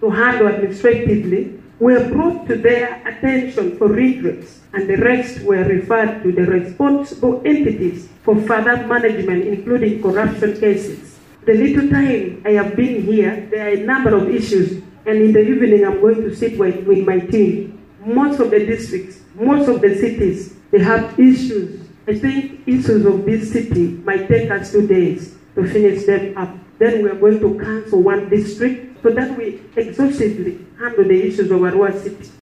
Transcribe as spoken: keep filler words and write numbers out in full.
to handle administratively were brought to their attention for redress, and the rest were referred to the responsible entities for further management, including corruption cases. The little time I have been here, there are a number of issues, and in the evening I'm going to sit with, with my team. Most of the districts, most of the cities, they have issues. I think issues of this city might take us two days to finish them up. Then we are going to cancel one district so that we exhaustively handle the issues of Arua City.